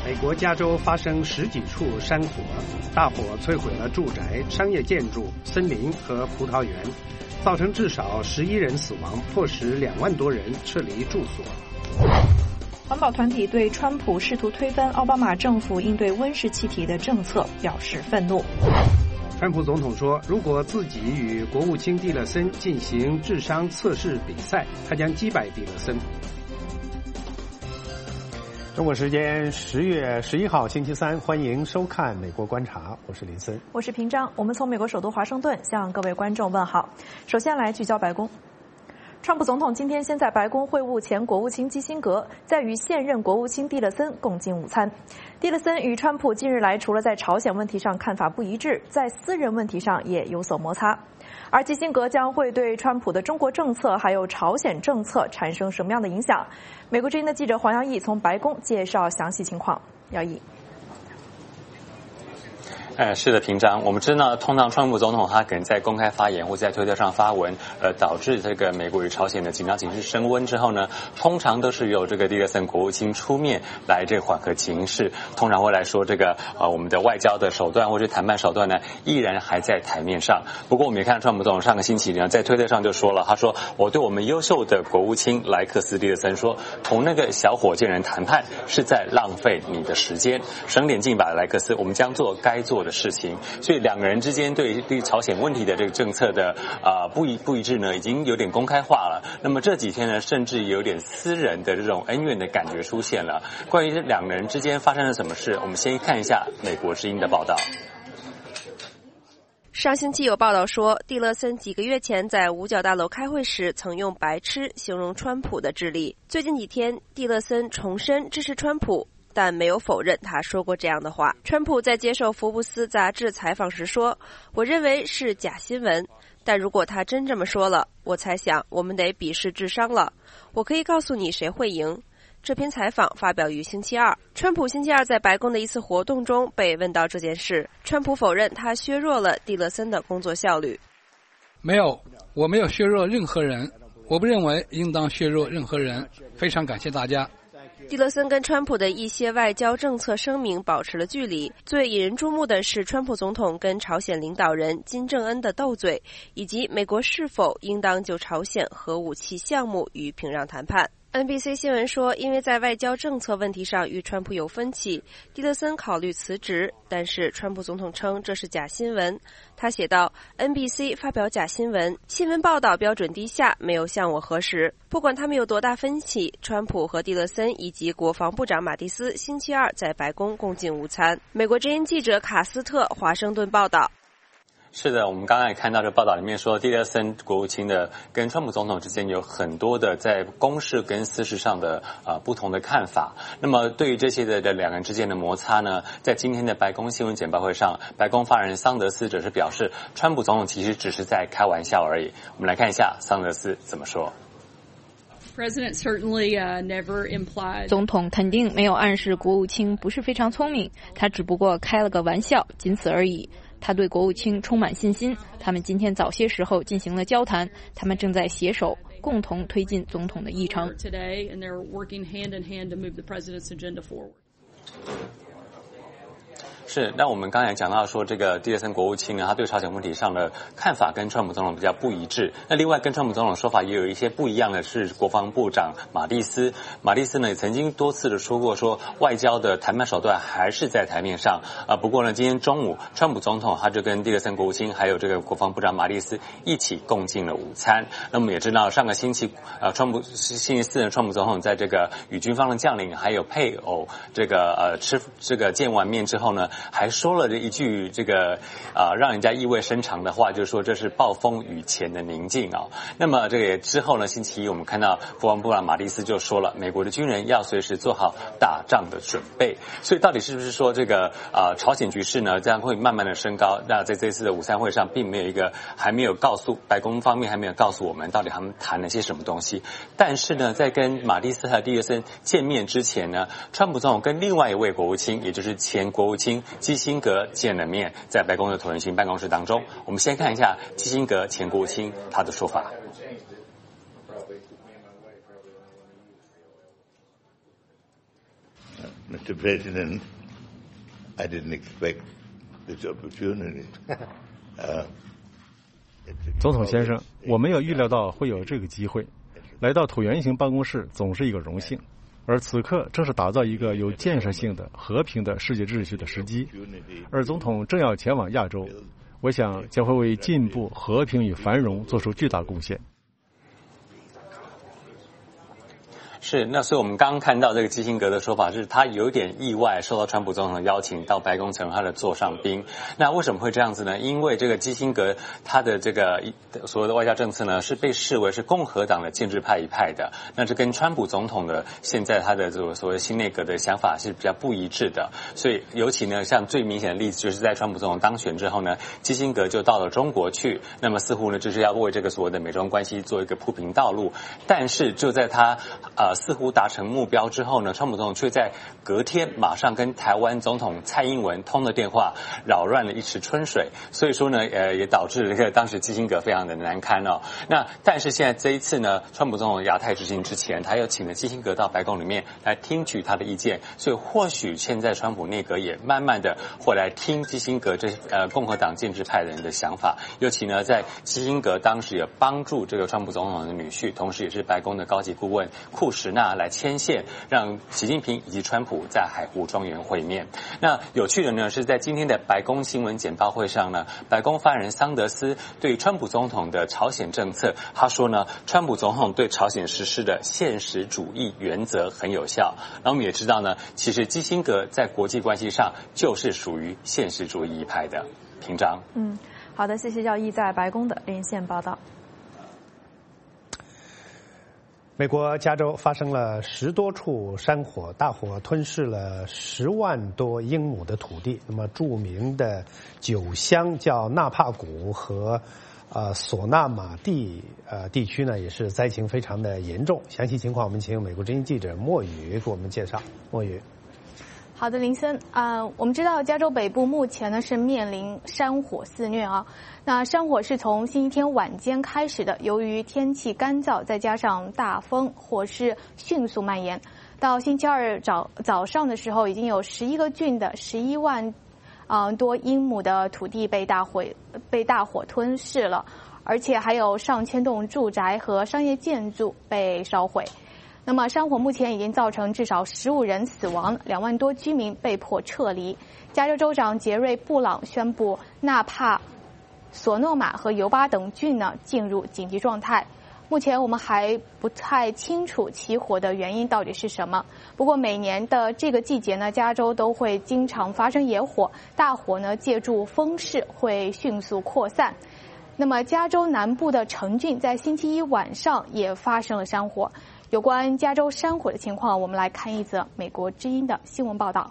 美国加州发生10几处山火，大火摧毁了住宅、商业建筑、森林和葡萄园，造成至少11人死亡，迫使2万多人撤离住所。 环保团体对川普试图推翻奥巴马政府应对温室气体的政策表示愤怒。 川普总统说，如果自己与国务卿蒂勒森进行智商测试比赛，他将击败蒂勒森。中国时间10月11号星期三，欢迎收看《美国观察》，我是林森， 我是平章。我们从美国首都华盛顿向各位观众问好。首先来聚焦白宫。川普总统今天先在白宫会晤前国务卿基辛格，再与现任国务卿蒂勒森共进午餐。蒂勒森与川普近日来除了在朝鲜问题上看法不一致，在私人问题上也有所摩擦。而基辛格将会对川普的中国政策还有朝鲜政策产生什么样的影响？美国之音的记者黄耀义从白宫介绍详细情况。耀义。 是的，平章。我们知道，通常川普总统他可能在公开发言或在推特上发文，导致这个美国与朝鲜的紧张情绪升温之后呢，通常都是由这个蒂勒森国务卿出面来这个缓和情势，通常会来说这个我们的外交的手段或者谈判手段呢，依然还在台面上。不过我们也看到川普总统上个星期呢，在推特上就说了，他说我对我们优秀的国务卿莱克斯蒂勒森说，同那个小火箭人谈判是在浪费你的时间，省点劲吧，莱克斯，我们将做该做的事情。所以两个人之间对朝鲜问题的这个政策的不一致呢，已经有点公开化了。那么这几天呢，甚至有点私人的这种恩怨的感觉出现了。关于这两个人之间发生了什么事，我们先看一下美国之音的报道。 上星期有报道说，蒂勒森几个月前在五角大楼开会时曾用白痴形容川普的智力。最近几天，蒂勒森重申支持川普，但没有否认他说过这样的话。川普在接受福布斯杂志采访时说，我认为是假新闻，但如果他真这么说了，我猜想我们得比试智商了。我可以告诉你谁会赢。这篇采访发表于星期二。川普星期二在白宫的一次活动中被问到这件事，川普否认他削弱了蒂勒森的工作效率。 没有，我没有削弱任何人，我不认为应当削弱任何人。非常感谢大家。 蒂勒森跟川普的一些外交政策声明保持了距离。最引人注目的是川普总统跟朝鲜领导人金正恩的斗嘴，以及美国是否应当就朝鲜核武器项目与平壤谈判。NBC 新闻说，因为在外交政策问题上与川普有分歧，蒂勒森考虑辞职，但是川普总统称这是假新闻。他写道 ：NBC 发表假新闻，新闻报道标准低下，没有向我核实。不管他们有多大分歧，川普和蒂勒森以及国防部长马蒂斯星期二在白宫共进午餐。美国之音记者卡斯特华盛顿报道。 是的，我们刚才也看到这报道里面说，蒂勒森国务卿的跟川普总统之间有很多的在公事跟私事上的不同的看法。那么对于这些的两个人之间的摩擦呢，在今天的白宫新闻简报会上，白宫发言人桑德斯则是表示，川普总统其实只是在开玩笑而已。我们来看一下桑德斯怎么说。 总统肯定没有暗示国务卿不是非常聪明，他只不过开了个玩笑，仅此而已。他对国务卿充满信心，他们今天早些时候进行了交谈，他们正在携手共同推进总统的议程。 是，那我们刚才讲到说，这个蒂勒森国务卿呢，他对朝鲜问题上的看法跟川普总统比较不一致。那另外跟川普总统的说法也有一些不一样的是，国防部长马蒂斯呢，也曾经多次的说过，说外交的谈判手段还是在台面上不过呢，今天中午川普总统他就跟蒂勒森国务卿还有这个国防部长马蒂斯一起共进了午餐。那么也知道上个星期星期四呢，川普总统在这个与军方的将领还有配偶这个见完面之后呢，还说了一句这个让人家意味深长的话，就是说这是暴风雨前的宁静啊。那么这个之后呢，星期一我们看到国防部长马蒂斯就说了，美国的军人要随时做好打仗的准备。所以到底是不是说这个朝鲜局势呢，这样会慢慢的升高？那在这次的午餐会上，并没有还没有告诉白宫方面还没有告诉我们到底他们谈了些什么东西。但是呢，在跟马蒂斯和蒂勒森见面之前呢，川普总统跟另外一位国务卿，也就是前国务卿基辛格见了面，在白宫的椭圆形办公室当中。我们先看一下基辛格前国务卿他的说法。 Mr. Mr. President, I didn't expect this opportunity. 总统先生，我没有预料到会有这个机会。来到椭圆形办公室总是一个荣幸，而此刻正是打造一个有建设性的、和平的世界秩序的时机。而总统正要前往亚洲，我想将会为进步、和平与繁荣做出巨大贡献。 是，那所以我们刚刚看到这个基辛格的说法是，他有点意外受到川普总统的邀请到白宫成他的座上宾。那为什么会这样子呢？因为这个基辛格他的这个所谓的外交政策呢，是被视为是共和党的建制派一派的，那这跟川普总统的现在他的这个所谓新内阁的想法是比较不一致的。所以尤其呢，像最明显的例子就是在川普总统当选之后呢，基辛格就到了中国去，那么似乎呢就是要为这个所谓的美中关系做一个铺平道路。但是就在他似乎达成目标之后呢，川普总统却在隔天马上跟台湾总统蔡英文通了电话，扰乱了一池春水。所以说呢，也导致这个当时基辛格非常的难堪哦。那但是现在这一次呢，川普总统亚太之行之前，他又请了基辛格到白宫里面来听取他的意见，所以或许现在川普内阁也慢慢的会来听基辛格这共和党建制派人的想法。尤其呢，在基辛格当时也帮助这个川普总统的女婿，同时也是白宫的高级顾问库什纳来牵线，让习近平以及川普在海湖庄园会面。那有趣的呢，是在今天的白宫新闻简报会上呢，白宫发言人桑德斯对川普总统的朝鲜政策，他说呢，川普总统对朝鲜实施的现实主义原则很有效。然后我们也知道呢，其实基辛格在国际关系上就是属于现实主义一派的。平章， 好的，谢谢耀毅在白宫的连线报道。 美国加州发生了10多处山火，大火吞噬了10万多英亩的土地。那么著名的酒乡叫纳帕谷和索纳马蒂地区呢，也是灾情非常的严重。详细情况我们请美国之音记者莫宇给我们介绍。莫宇。 好的，林森我们知道加州北部目前呢是面临山火肆虐啊。那山火是从星期天晚间开始的，由于天气干燥，再加上大风，火势迅速蔓延。到星期二早上的时候，已经有11个郡的11万多英亩的土地被大火吞噬了，而且还有上千栋住宅和商业建筑被烧毁。那么山火目前已经造成至少15人死亡，2万多居民被迫撤离。加州州长杰瑞·布朗宣布纳帕、索诺马和尤巴等郡呢进入紧急状态。目前我们还不太清楚起火的原因到底是什么。不过每年的这个季节呢，加州都会经常发生野火，大火呢借助风势会迅速扩散。那么加州南部的城郡在星期一晚上也发生了山火。有关加州山火的情况，我们来看一则美国之音的新闻报道。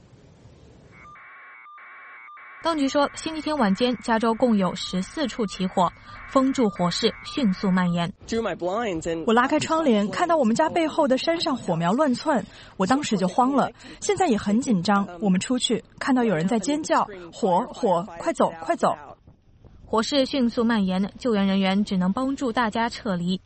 当局说，星期天晚间，加州共有14处起火，风助火势迅速蔓延。 我拉开窗帘，看到我们家背后的山上火苗乱窜，我当时就慌了。现在也很紧张。我们出去看到有人在尖叫：“火！火！快走！快走！” 火势迅速蔓延，救援人员只能帮助大家撤离。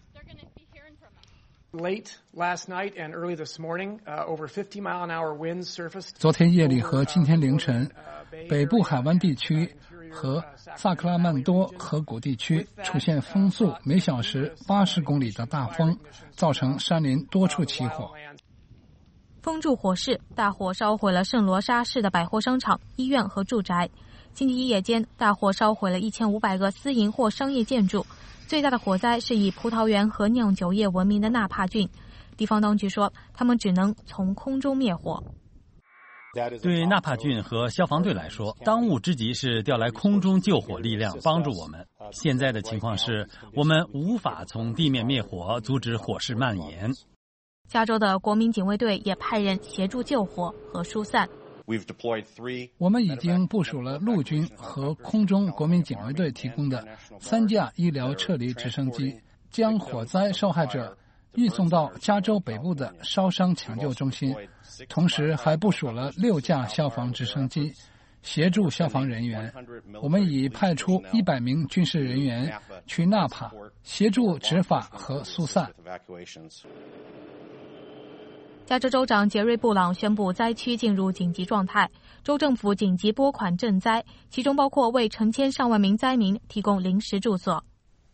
昨天夜里和今天凌晨，北部海湾地区和萨克拉曼多河谷地区出现风速每小时80公里的大风，造成山林多处起火。 风助火势，大火烧毁了圣罗莎市的百货商场、医院和住宅。星期一夜间，大火烧毁了1500个私营或商业建筑。最大的火灾是以葡萄园和酿酒业闻名的纳帕郡。地方当局说，他们只能从空中灭火。 对纳帕郡和消防队来说，当务之急是调来空中救火力量帮助我们。现在的情况是，我们无法从地面灭火，阻止火势蔓延。 加州的国民警卫队也派人协助救火和疏散。 我们已经部署了陆军和空中国民警卫队提供的3架医疗撤离直升机，将火灾受害者运送到加州北部的烧伤抢救中心，同时还部署了6架消防直升机协助消防人员。我们已派出100名军事人员去纳帕协助执法和疏散。 加州州长杰瑞·布朗宣布灾区进入紧急状态，州政府紧急拨款赈灾，其中包括为成千上万名灾民提供临时住所。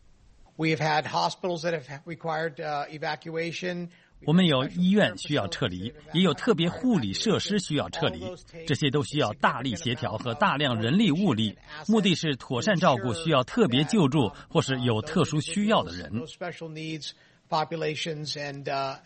我们有医院需要撤离，也有特别护理设施需要撤离，这些都需要大力协调和大量人力物力，目的是妥善照顾需要特别救助或是有特殊需要的人。 populations and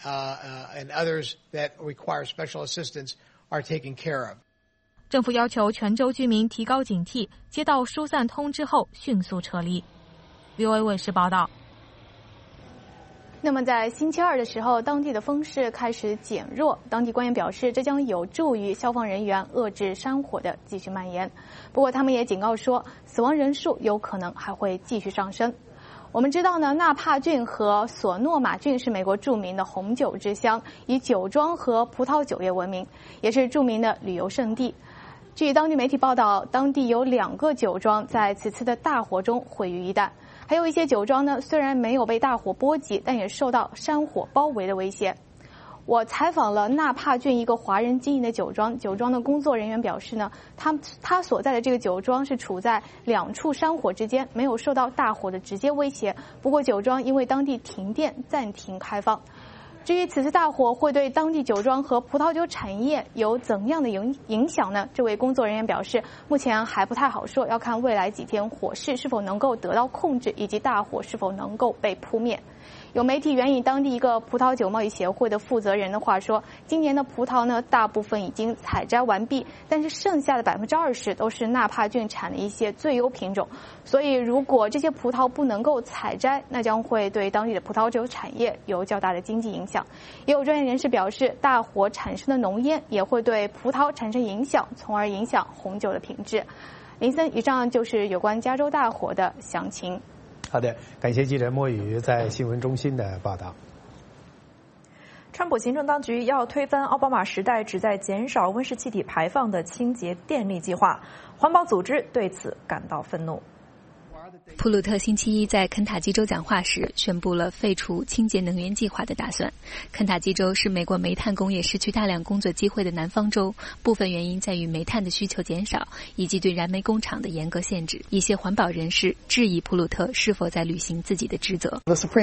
others that require special assistance are taken care of. 政府要求全州居民提高警惕，接到疏散通知后迅速撤离。VOA 卫视报道。 那么在星期二的时候，当地的风势开始减弱，当地官员表示，这将有助于消防人员遏制山火的继续蔓延。不过他们也警告说，死亡人数有可能还会继续上升。我们知道呢，纳帕郡和索诺马郡是美国著名的红酒之乡，以酒庄和葡萄酒业闻名，也是著名的旅游胜地。据当地媒体报道，当地有2个酒庄在此次的大火中毁于一旦。还有一些酒庄呢，虽然没有被大火波及，但也受到山火包围的威胁。我采访了纳帕郡一个华人经营的酒庄，酒庄的工作人员表示呢，他所在的这个酒庄是处在2处山火之间，没有受到大火的直接威胁。不过酒庄因为当地停电，暂停开放。至于此次大火会对当地酒庄和葡萄酒产业有怎样的影响呢？这位工作人员表示，目前还不太好说，要看未来几天火势是否能够得到控制，以及大火是否能够被扑灭。有媒体援引当地一个葡萄酒贸易协会的负责人的话说，今年的葡萄呢，大部分已经采摘完毕，但是剩下的20%都是纳帕郡产的一些最优品种。所以如果这些葡萄不能够采摘，那将会对当地的葡萄酒产业有较大的经济影响。也有专业人士表示，大火产生的浓烟也会对葡萄产生影响，从而影响红酒的品质。林森，以上就是有关加州大火的详情。 好的，感谢记者莫宇在新闻中心的报道。 川普行政当局要推翻奥巴马时代旨在减少温室气体排放的清洁电力计划，环保组织对此感到愤怒。 普鲁特星期一在肯塔基州讲话时宣布了废除清洁能源计划的打算。肯塔基州是美国煤炭工业失去大量工作机会的南方州，部分原因在于煤炭的需求减少，以及对燃煤工厂的严格限制。一些环保人士质疑普鲁特是否在履行自己的职责。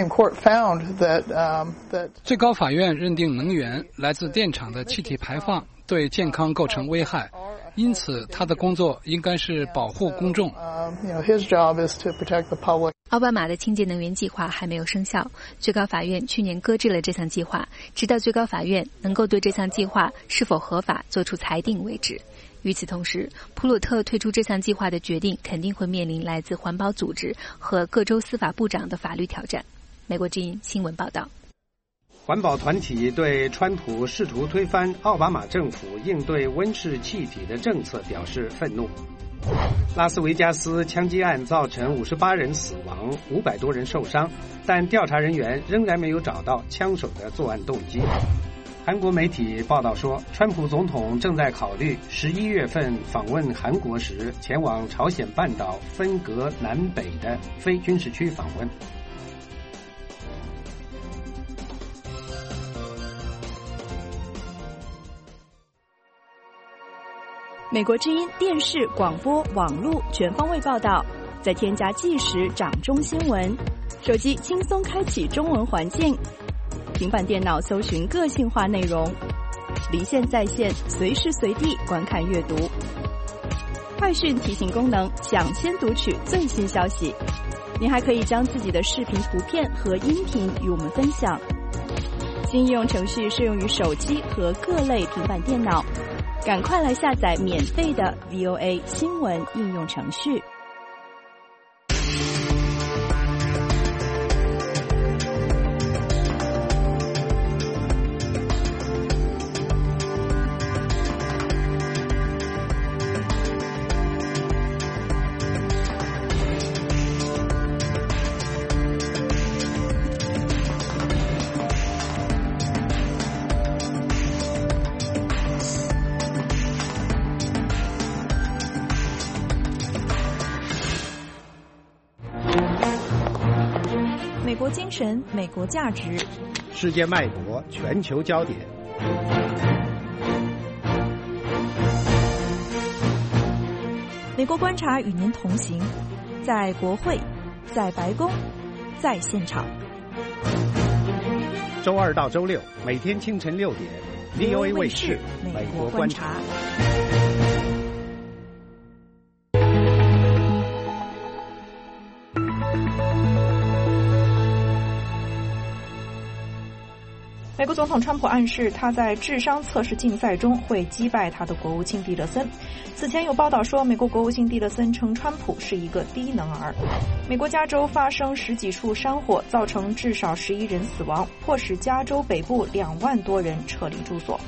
最高法院认定能源来自电厂的气体排放对健康构成危害，因此他的工作应该是保护公众。 奥巴马的清洁能源计划还没有生效，最高法院去年搁置了这项计划，直到最高法院能够对这项计划是否合法做出裁定为止。与此同时，普鲁特退出这项计划的决定肯定会面临来自环保组织和各州司法部长的法律挑战。美国之音新闻报道。 环保团体对川普试图推翻奥巴马政府应对温室气体的政策表示愤怒。拉斯维加斯枪击案造成58人死亡，500多人受伤，但调查人员仍然没有找到枪手的作案动机。韩国媒体报道说，川普总统正在考虑11月份访问韩国时前往朝鲜半岛分隔南北的非军事区访问。 美国之音电视、广播、网络全方位报道，再添加即时掌中新闻，手机轻松开启中文环境，平板电脑搜寻个性化内容，离线在线，随时随地观看阅读。快讯提醒功能，抢先读取最新消息。您还可以将自己的视频、图片和音频与我们分享。新应用程序适用于手机和各类平板电脑。赶快来下载免费的 VOA 新闻应用程序。 美国精神，美国价值， 世界脉搏，全球焦点。 美国观察与您同行，在国会，在白宫，在现场。 周二到周六每天清晨6点 ，VOA 卫视美国观察。 美国总统川普暗示他在智商测试竞赛中会击败他的国务卿蒂勒森。此前有报道说，美国国务卿蒂勒森称川普是一个低能儿。美国加州发生10几处山火，造成至少11人死亡，迫使加州北部2万多人撤离住所。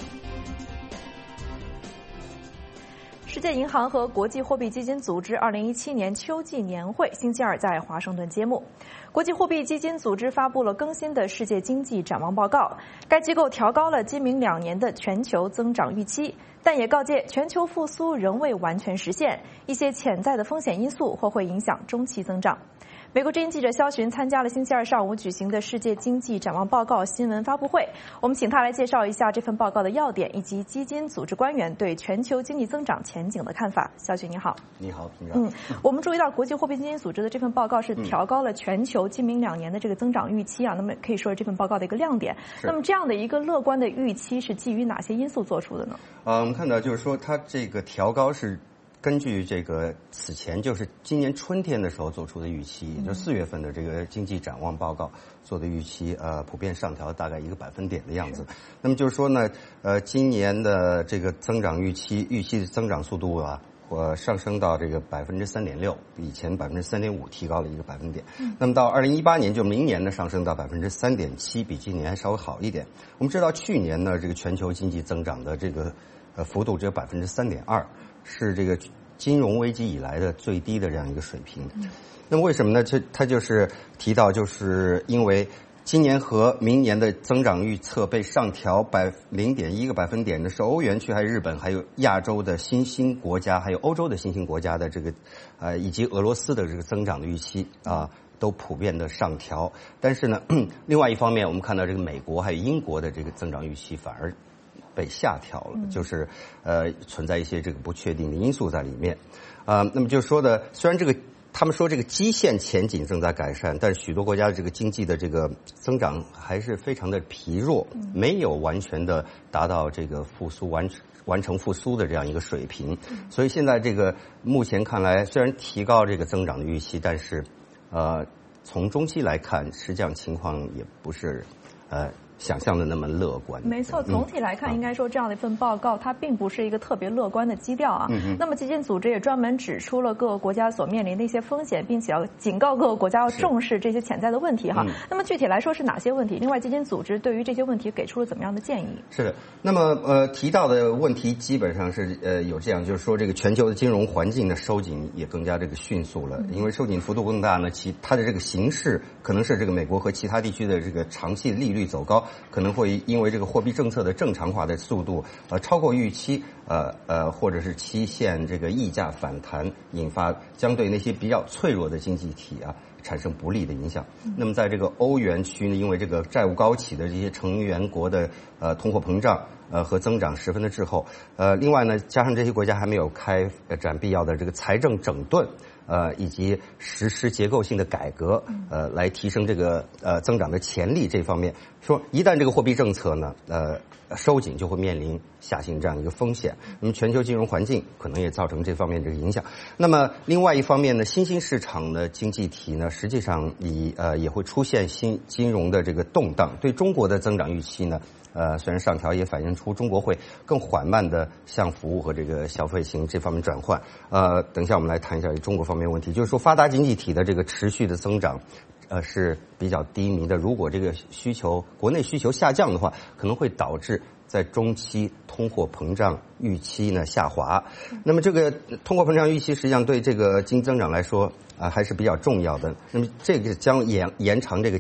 世界银行和国际货币基金组织2017年秋季年会星期二在华盛顿揭幕。国际货币基金组织发布了更新的世界经济展望报告，该机构调高了今明2年的全球增长预期，但也告诫全球复苏仍未完全实现，一些潜在的风险因素或会影响中期增长。美国之音记者肖寻参加了星期二上午举行的世界经济展望报告新闻发布会，我们请他来介绍一下这份报告的要点以及基金组织官员对全球经济增长前景的看法。肖寻你好。 你好，平长。 我们注意到国际货币基金组织的这份报告是调高了全球今明2年的这个增长预期啊，那么可以说是这份报告的一个亮点。那么这样的一个乐观的预期是基于哪些因素做出的呢？ 我们看到就是说它这个调高是根据这个此前就是今年春天的时候做出的预期，也就是4月份的这个经济展望报告做的预期，普遍上调大概1个百分点的样子。那么就是说呢，今年的这个增长预期的增长速度啊，上升到这个3.6%，比以前3.5%提高了1个百分点。那么到2018年，就明年呢上升到3.7%，比今年还稍微好一点。我们知道去年呢，这个全球经济增长的这个幅度只有3.2%。是这个金融危机以来的最低的这样一个水平。那么为什么呢？他就是提到，就是因为今年和明年的增长预测被上调0.1个百分点的是欧元区、还有日本、还有亚洲的新兴国家、还有欧洲的新兴国家的这个以及俄罗斯的这个增长的预期啊，都普遍的上调。但是呢，另外一方面，我们看到这个美国还有英国的这个增长预期反而被下调了，就是存在一些这个不确定的因素在里面，那么就是说的，虽然这个他们说这个基线前景正在改善，但是许多国家的这个经济的这个增长还是非常的疲弱，没有完全的达到这个复苏完成复苏的这样一个水平。所以现在这个目前看来，虽然提高这个增长的预期，但是从中期来看，实际上情况也不是想象的那么乐观。 没错，总体来看，应该说这样的一份报告，它并不是一个特别乐观的基调啊。那么基金组织也专门指出了各个国家所面临的一些风险，并且要警告各个国家要重视这些潜在的问题哈。那么具体来说是哪些问题？另外，基金组织对于这些问题给出了怎么样的建议？ 是的，那么提到的问题基本上是有这样，就是说这个全球的金融环境的收紧也更加这个迅速了，因为收紧幅度更大呢，它的这个形势可能是这个美国和其他地区的这个长期利率走高，可能会因为这个货币政策的正常化的速度超过预期，或者是期限这个溢价反弹，引发将对那些比较脆弱的经济体啊产生不利的影响。那么在这个欧元区呢，因为这个债务高企的这些成员国的通货膨胀和增长十分的滞后，另外呢，加上这些国家还没有开展必要的这个财政整顿，以及实施结构性的改革，来提升这个增长的潜力，这方面说，一旦这个货币政策呢收紧，就会面临下行这样一个风险。那么全球金融环境可能也造成这方面这个影响。那么另外一方面呢，新兴市场的经济体呢，实际上也会出现新金融的这个动荡。对中国的增长预期呢，虽然上调，也反映出中国会更缓慢的向服务和这个消费型这方面转换。等一下我们来谈一下中国方面问题，就是说发达经济体的这个持续的增长是比较低迷的。如果这个国内需求下降的话，可能会导致在中期通货膨胀预期呢下滑。那么这个通货膨胀预期实际上对这个经济增长来说还是比较重要的。那么这个将延长这个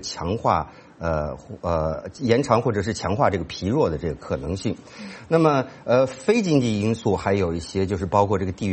延长或者是强化这个疲弱的这个可能性。那么非经济因素还有一些，就是包括这个地缘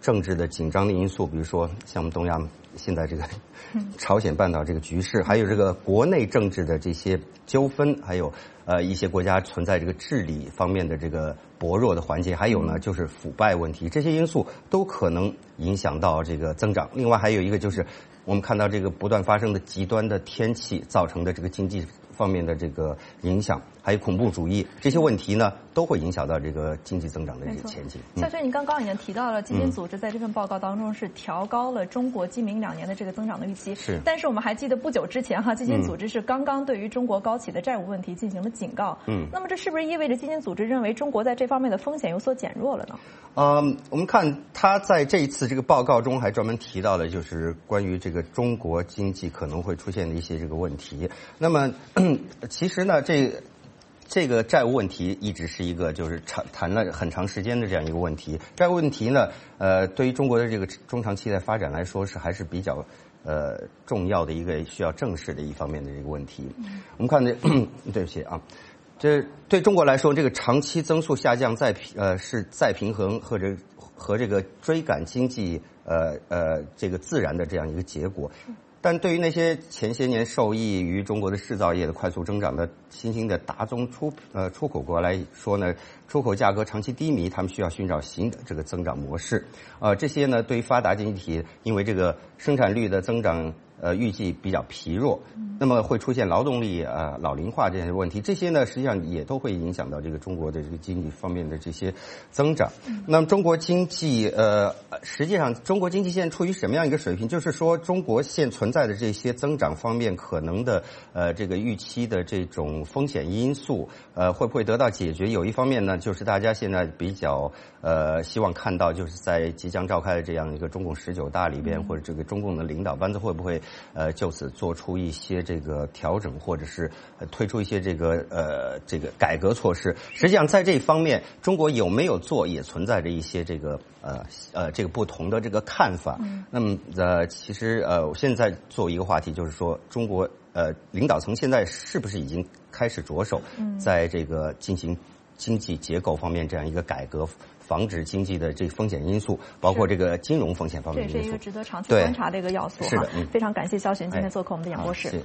政治的紧张的因素，比如说像我们东亚现在这个朝鲜半岛这个局势，还有这个国内政治的这些纠纷，还有一些国家存在这个治理方面的这个薄弱的环节，还有呢就是腐败问题，这些因素都可能影响到这个增长。另外还有一个就是我们看到这个不断发生的极端的天气造成的这个经济方面的这个影响，还有恐怖主义，这些问题呢都会影响到这个经济增长的这个前景。 夏轩，你刚刚已经提到了，基金组织在这份报告当中是调高了中国今明2年的这个增长的预期。 是。 但是我们还记得不久之前基金组织是刚刚对于中国高企的债务问题进行了警告。那么这是不是意味着基金组织认为中国在这方面的风险有所减弱了呢？ 我们看他在这一次这个报告中还专门提到了，就是关于这个中国经济可能会出现的一些这个问题。那么其实呢，这个债务问题一直是一个就是谈了很长时间的这样一个问题。债务问题呢，对于中国的这个中长期的发展来说还是比较重要的一个需要正视的一方面的这个问题。我们看对不起啊，这对中国来说，这个长期增速下降是再平衡和这个追赶经济这个自然的这样一个结果。但对于那些前些年受益于中国的制造业的快速增长的新兴的大宗出口国来说呢，出口价格长期低迷，他们需要寻找新的这个增长模式。这些呢，对于发达经济体，因为这个生产率的增长预计比较疲弱，那么会出现劳动力老龄化这些问题，这些呢实际上也都会影响到这个中国的这个经济方面的这些增长。那么中国经济实际上中国经济现在处于什么样一个水平？就是说中国现存在的这些增长方面可能的这个预期的这种风险因素会不会得到解决？有一方面呢，就是大家现在比较希望看到，就是在即将召开的这样一个中共19大里边，或者这个中共的领导班子会不会就此做出一些这个调整，或者是推出一些这个改革措施。实际上在这一方面，中国有没有做也存在着一些这个这个不同的这个看法。那么其实现在做一个话题，就是说中国领导层现在是不是已经开始着手在这个进行经济结构方面这样一个改革，防止经济的这个风险因素，包括这个金融风险方面的因素， 这是一个值得长期观察的一个要素。 是的， 非常感谢肖璇今天做客我们的演播室。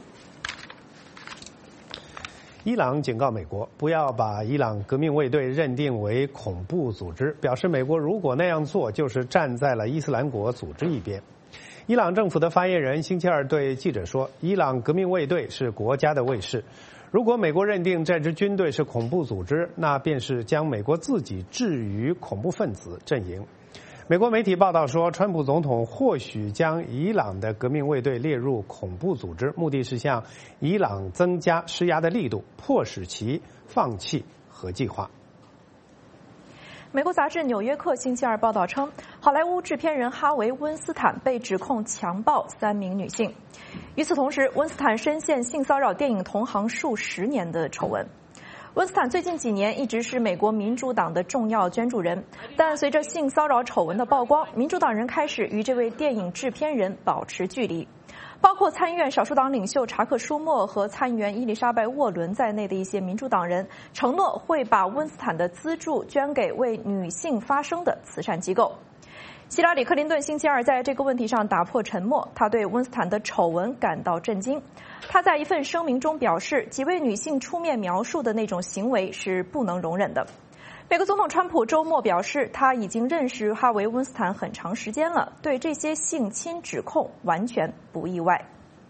伊朗警告美国不要把伊朗革命卫队认定为恐怖组织，表示美国如果那样做，就是站在了伊斯兰国组织一边。伊朗政府的发言人星期二对记者说，伊朗革命卫队是国家的卫士，如果美国认定这支军队是恐怖组织，那便是将美国自己置于恐怖分子阵营。美国媒体报道说，川普总统或许将伊朗的革命卫队列入恐怖组织，目的是向伊朗增加施压的力度，迫使其放弃核计划。 美国杂志《纽约客》星期二报道称，好莱坞制片人哈维·温斯坦被指控强暴3名女性。与此同时，温斯坦深陷性骚扰电影同行数10年的丑闻。温斯坦最近几年一直是美国民主党的重要捐助人，但随着性骚扰丑闻的曝光，民主党人开始与这位电影制片人保持距离。包括参议院少数党领袖查克·舒默和参议员伊丽莎白·沃伦在内的一些民主党人承诺会把温斯坦的资助捐给为女性发声的慈善机构。希拉里·克林顿星期二在这个问题上打破沉默，他对温斯坦的丑闻感到震惊。他在一份声明中表示，几位女性出面描述的那种行为是不能容忍的。美国总统川普周末表示，他已经认识哈维·温斯坦很长时间了，对这些性侵指控完全不意外。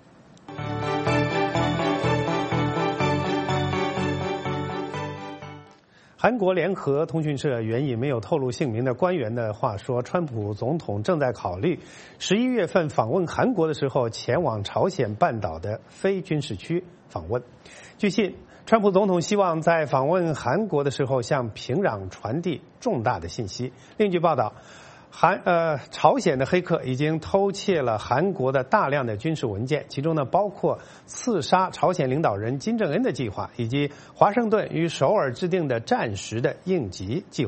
韩国联合通讯社援引没有透露姓名的官员的话说，川普总统正在考虑11月份访问韩国的时候前往朝鲜半岛的非军事区访问。据悉，川普总统希望在访问韩国的时候向平壤传递重大的信息。另据报道，朝鲜的黑客已经偷窃了韩国的大量的军事文件，其中呢包括刺杀朝鲜领导人金正恩的计划，以及华盛顿与首尔制定的战时的应急计划。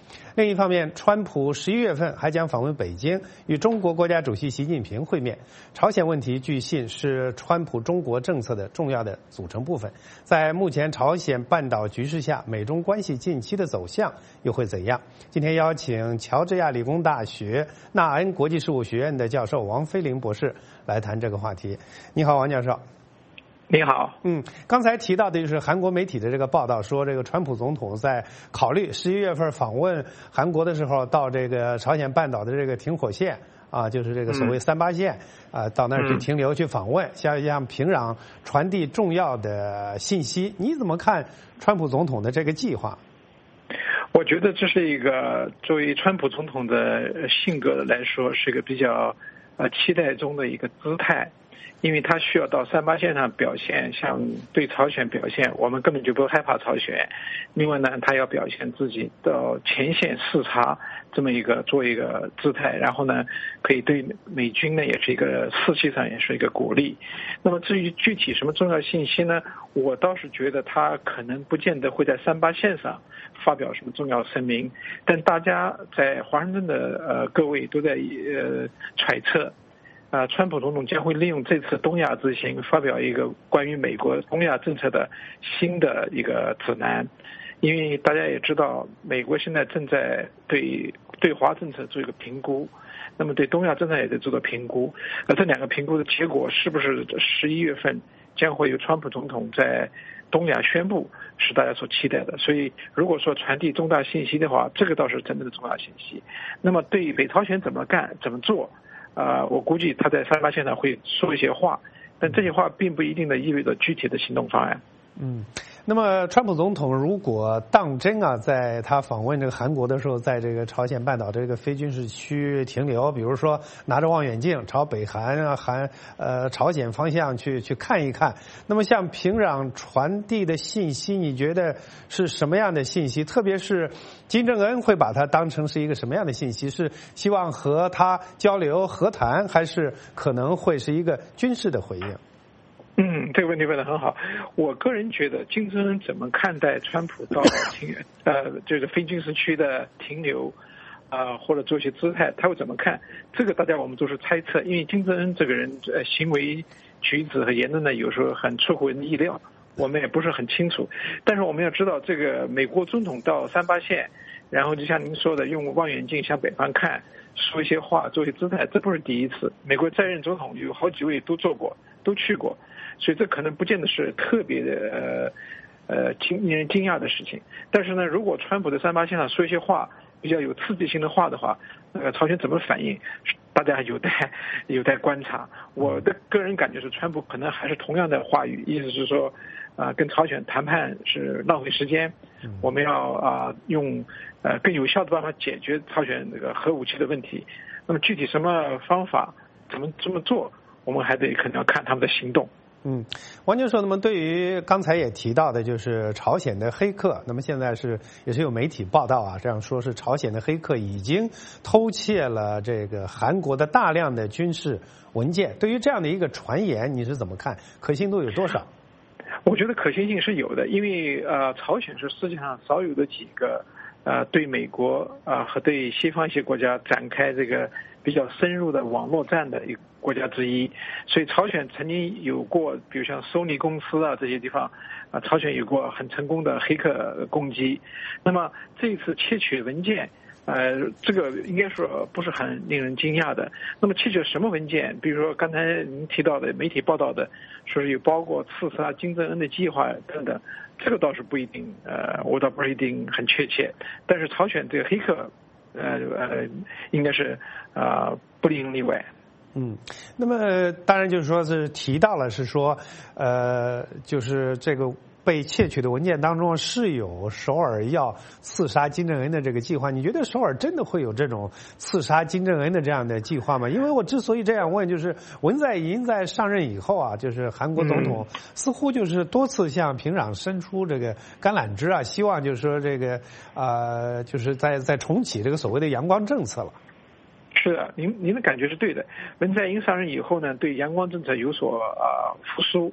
另一方面，川普11月份还将访问北京，与中国国家主席习近平会面。朝鲜问题据信是川普中国政策的重要的组成部分。在目前朝鲜半岛局势下，美中关系近期的走向又会怎样？今天邀请乔治亚理工大学纳恩国际事务学院的教授王飞林博士来谈这个话题。你好，王教授。 你好， 刚才提到的就是韩国媒体的这个报道，说这个川普总统在考虑11月份访问韩国的时候，到这个朝鲜半岛的这个停火线啊，就是这个所谓38线啊，到那儿去停留去访问，向平壤传递重要的信息。你怎么看川普总统的这个计划？ 我觉得这是一个作为川普总统的性格来说，是一个比较期待中的一个姿态。因为他需要到38线上表现，像对朝鲜表现，我们根本就不害怕朝鲜。另外呢，他要表现自己到前线视察这么做一个姿态，然后呢，可以对美军呢也是一个士气上也是一个鼓励。那么至于具体什么重要信息呢，我倒是觉得他可能不见得会在38线上发表什么重要声明，但大家在华盛顿的各位都在揣测。川普总统将会利用这次东亚之行发表一个关于美国东亚政策的新的一个指南，因为大家也知道，美国现在正在对华政策做一个评估，那么对东亚政策也在做评估，这两个评估的结果是不是11月份将会由川普总统在东亚宣布，是大家所期待的。所以如果说传递重大信息的话，这个倒是真正的重大信息。那么对北朝鲜怎么干怎么做，我估计他在38线上会说一些话，但这些话并不一定的意味着具体的行动方案。 那么川普总统如果当真在他访问这个韩国的时候，在这个朝鲜半岛这个非军事区停留，比如说拿着望远镜朝北韩朝鲜方向去看一看，那么向平壤传递的信息，你觉得是什么样的信息？特别是金正恩会把它当成是一个什么样的信息？是希望和他交流和谈，还是可能会是一个军事的回应？ 这个问题问得很好。我个人觉得金正恩怎么看待川普到这个非军事区的停留或者做一些姿态，他会怎么看？这个大家我们都是猜测，因为金正恩这个人行为举止和言论呢，有时候很出乎人的意料，我们也不是很清楚。但是我们要知道，这个美国总统到38线，然后就像您说的，用望远镜向北方看，说一些话，做一些姿态，这不是第一次。美国在任总统有好几位都做过，都去过。所以这可能不见得是特别的令人惊讶的事情。但是呢，如果川普在38线上说一些话比较有刺激性的话的话，朝鲜怎么反应，大家有待观察。我的个人感觉是，川普可能还是同样的话语，意思是说，跟朝鲜谈判是浪费时间，我们要用更有效的办法解决朝鲜这个核武器的问题。那么具体什么方法，怎么这么做，我们还得可能要看他们的行动。 王教授，那么对于刚才也提到的，就是朝鲜的黑客，那么现在也是有媒体报道这样说是朝鲜的黑客已经偷窃了这个韩国的大量的军事文件。对于这样的一个传言，你是怎么看？可信度有多少？ 我觉得可信性是有的，因为朝鲜是世界上少有的几个对美国和对西方一些国家展开这个比较深入的网络战的一个国家之一，所以朝鲜曾经有过，比如像索尼公司这些地方，朝鲜有过很成功的黑客攻击。那么这一次窃取文件，这个应该说不是很令人惊讶的。那么窃取什么文件？比如说刚才您提到的媒体报道的，说是有包括刺杀金正恩的计划等等，这个倒是不一定，我倒不是一定很确切。但是朝鲜这个黑客，应该是不令人例外。 那么当然就是说是提到了，是说就是这个被窃取的文件当中是有首尔要刺杀金正恩的这个计划。你觉得首尔真的会有这种刺杀金正恩的这样的计划吗？因为我之所以这样问，就是文在寅在上任以后就是韩国总统似乎就是多次向平壤伸出这个橄榄枝希望就是说这个就是在重启这个所谓的阳光政策了。 是的，您的感觉是对的。文在寅上任以后呢，对阳光政策有所复苏，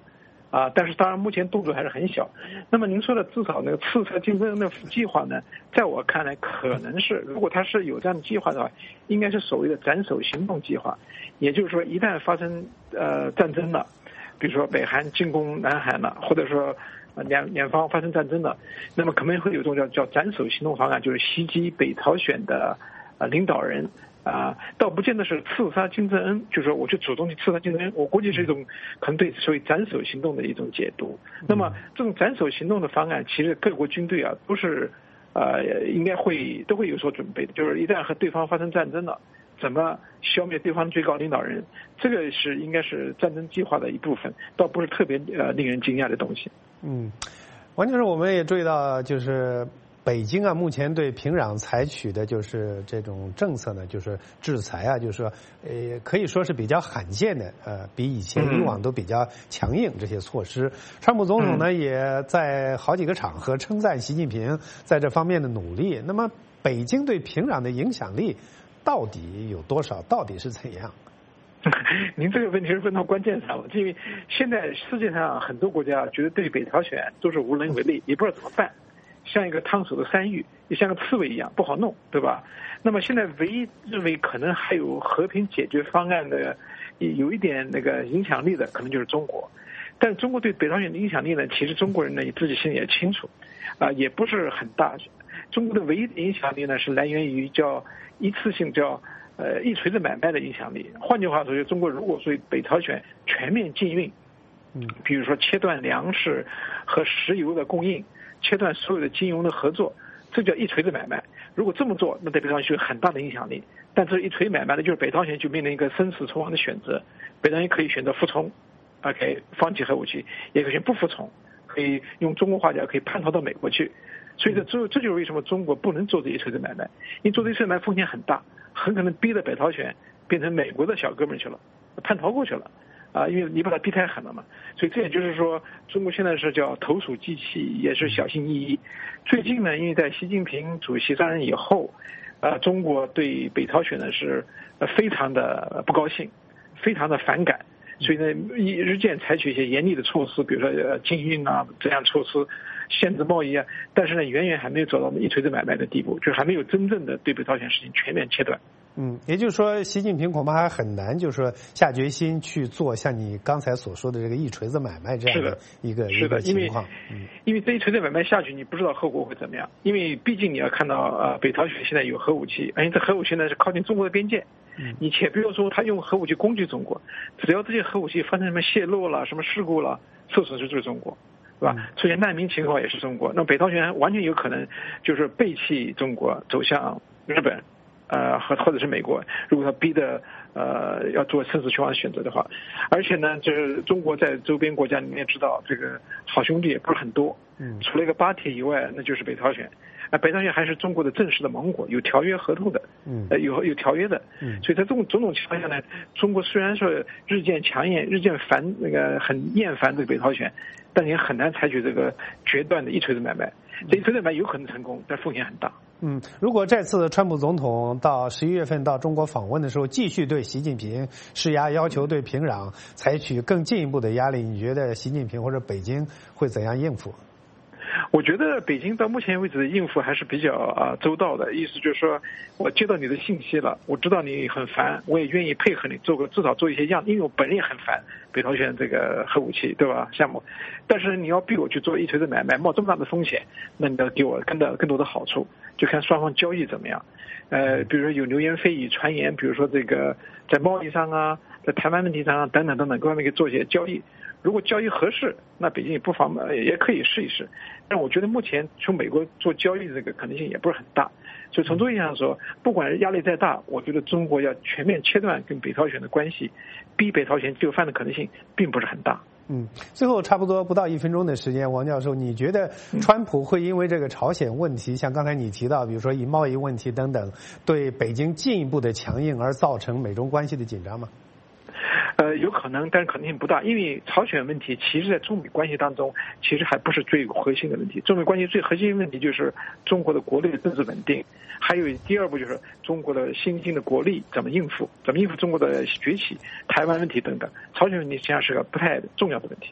但是当然目前动作还是很小。那么您说的至少那个刺杀金正恩的计划呢，在我看来可能是，如果他是有这样的计划的话，应该是所谓的斩首行动计划，也就是说一旦发生战争了，比如说北韩进攻南韩了，或者说两方发生战争了，那么可能会有一种叫斩首行动方案，就是袭击北朝鲜的领导人。倒不见得是刺杀金正恩，就是说我去主动去刺杀金正恩，我估计是一种可能对所谓斩首行动的一种解读。那么这种斩首行动的方案，其实各国军队都是应该都会有所准备的，就是一旦和对方发生战争了，怎么消灭对方最高领导人，这个是应该是战争计划的一部分，倒不是特别令人惊讶的东西。 王教授，我们也注意到，就是北京目前对平壤采取的就是这种政策呢，就是制裁就是说，可以说是比较罕见的，比以往都比较强硬这些措施。川普总统呢也在好几个场合称赞习近平在这方面的努力。那么，北京对平壤的影响力到底有多少？到底是怎样？ 您这个问题是问到关键上了，因为现在世界上很多国家觉得对北朝鲜都是无能为力，也不知道怎么办。像一个烫手的山芋，也像个刺猬一样不好弄，对吧？那么现在唯一认为可能还有和平解决方案的，有一点那个影响力的，可能就是中国。但中国对北朝鲜的影响力呢，其实中国人呢自己心里也清楚，也不是很大。中国的唯一的影响力呢，是来源于叫一次性叫一锤子买卖的影响力。换句话说，中国如果对北朝鲜全面禁运，比如说切断粮食和石油的供应。切断所有的金融的合作，这叫一锤子买卖。如果这么做，那对北朝鲜有很大的影响力。但这一锤买卖呢，就是北朝鲜就面临一个生死存亡的选择。北朝鲜可以选择服从，可以放弃核武器，也可以选不服从，可以用中国话讲，可以叛逃到美国去。所以这就是为什么中国不能做这一锤子买卖，因为做这一锤子买卖风险很大，很可能逼得北朝鲜变成美国的小哥们去了，叛逃过去了。因为你把它逼太狠了嘛，所以这也就是说，中国现在是叫投鼠忌器，也是小心翼翼。最近呢，因为在习近平主席上任以后，中国对北朝鲜呢是非常的不高兴，非常的反感，所以呢，日渐采取一些严厉的措施，比如说禁运这样措施，限制贸易但是呢，远远还没有走到一锤子买卖的地步，就是还没有真正的对北朝鲜事情全面切断。 也就是说，习近平恐怕还很难，就是说下决心去做像你刚才所说的这个一锤子买卖这样的一个情况。 因为这一锤子买卖下去，你不知道后果会怎么样。因为毕竟你要看到北朝鲜现在有核武器，而且这核武器呢是靠近中国的边界。你且不要说他用核武器攻击中国，只要这些核武器发生什么泄露了、什么事故了，受损失就是中国。是吧？出现难民情况也是中国。那北朝鲜完全有可能就是背弃中国，走向日本。或者是美国，如果他逼的要做生死存亡选择的话，而且呢，就是中国在周边国家你也知道，这个好兄弟也不是很多，除了一个巴铁以外，那就是北朝鲜。北朝鲜还是中国的正式的盟国，有条约合同的，有条约的，所以在种种情况下呢，中国虽然说日渐强硬、日渐很厌烦这个北朝鲜，但也很难采取这个决断的一锤子买卖。这一锤子买卖有可能成功，但风险很大。 如果这次川普总统到11月份到中国访问的时候，继续对习近平施压，要求对平壤采取更进一步的压力，你觉得习近平或者北京会怎样应付？ 我觉得北京到目前为止的应付还是比较周到的，意思就是说我接到你的信息了，我知道你很烦，我也愿意配合你至少做一些样，因为我本人也很烦北朝鲜这个核武器，对吧？项目，但是你要逼我去做一锤子买卖，冒这么大的风险，那你要给我更多的好处，就看双方交易怎么样。比如说有流言蜚语传言，比如说这个在贸易上在台湾问题上等等各方面可以做一些交易。如果交易合适，那北京也不妨也可以试一试。但我觉得目前从美国做交易这个可能性也不是很大。所以从这个意义上说，不管压力再大，我觉得中国要全面切断跟北朝鲜的关系，逼北朝鲜就范的可能性并不是很大。 最后差不多不到1分钟的时间，王教授，你觉得川普会因为这个朝鲜问题，像刚才你提到，比如说以贸易问题等等，对北京进一步的强硬而造成美中关系的紧张吗？ 有可能，但是可能性不大，因为朝鲜问题其实在中美关系当中其实还不是最核心的问题。中美关系最核心的问题就是中国的国内的政治稳定，还有第二步就是中国的新兴的国力怎么应付中国的崛起、台湾问题等等。朝鲜问题实际上是个不太重要的问题。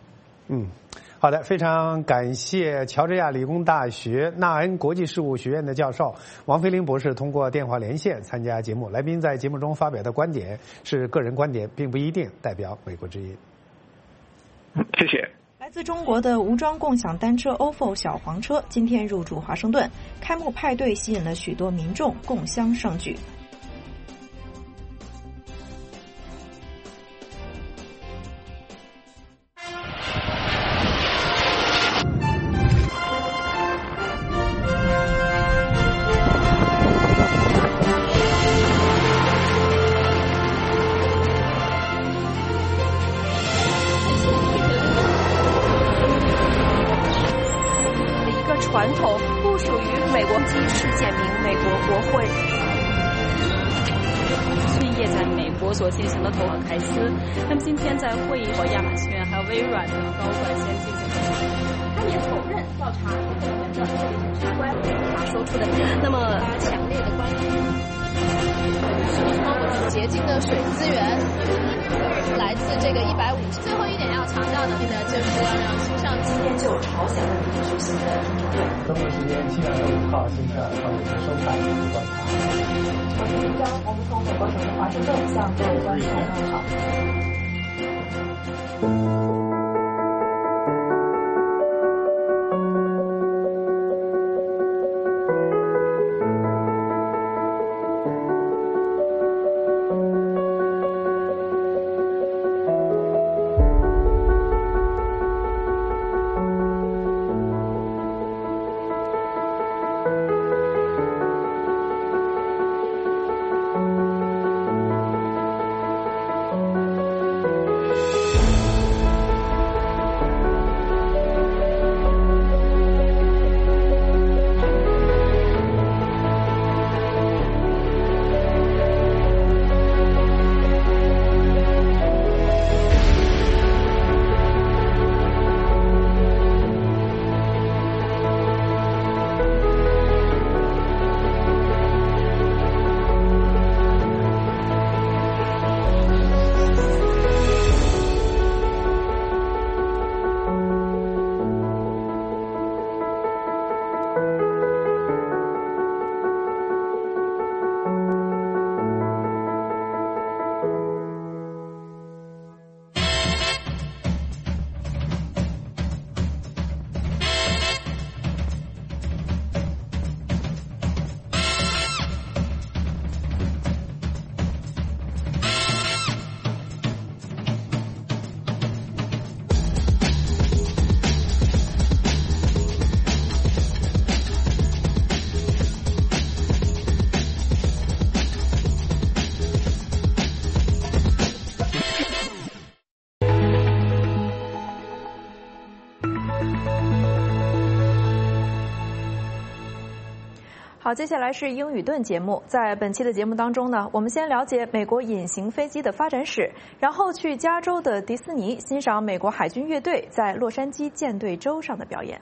好的，非常感谢乔治亚理工大学纳恩国际事务学院的教授王飞林博士通过电话连线参加节目。来宾在节目中发表的观点是个人观点，并不一定代表美国之音。 谢谢。 来自中国的无桩共享单车 ofo 小黄车今天入驻华盛顿，开幕派对吸引了许多民众共襄盛举。 传统不属于美国机是简明美国国会。 深夜在美国所进行的投稿开司，那么今天在会议和亚马逊还有微软的高管先进行他也否认调查部门的相关他说出的那么强烈的关于洁净的水资源来自这个150。最后一点要强调的呢，就是要让新上今天就朝鲜问题举行的中国时间7月5号星期二上午的收看与观察。 我是林江，我们从美国首都华盛顿向各位观众问好。好，接下来是英语顿节目。在本期的节目当中呢，我们先了解美国隐形飞机的发展史，然后去加州的迪士尼欣赏美国海军乐队在洛杉矶舰队周上的表演。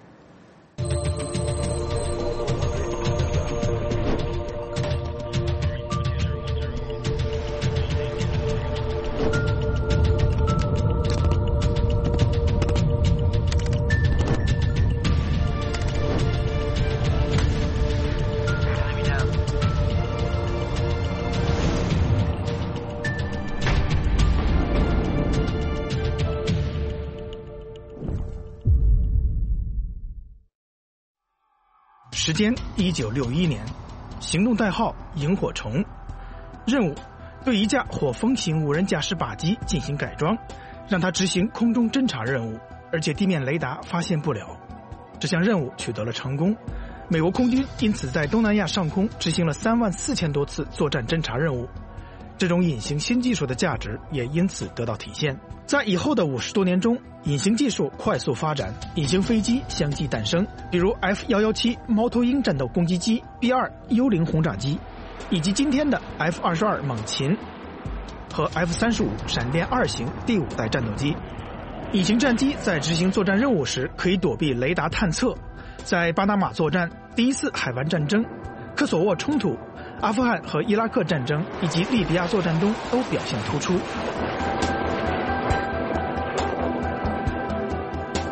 时间1961年，行动代号萤火虫，任务对一架火风型无人驾驶靶机进行改装，让它执行空中侦察任务，而且地面雷达发现不了。这项任务取得了成功，美国空军因此在东南亚上空执行了34000多次作战侦察任务。这种隐形新技术的价值也因此得到体现。在以后的50多年中，隐形技术快速发展，隐形飞机相继诞生，比如 F-117 猫头鹰战斗攻击机、B-2幽灵轰炸机，以及今天的 F-22猛禽和 F-35闪电2型第5代战斗机。隐形战机在执行作战任务时可以躲避雷达探测，在巴拿马作战、第1次海湾战争、科索沃冲突、阿富汗和伊拉克战争以及利比亚作战中都表现突出。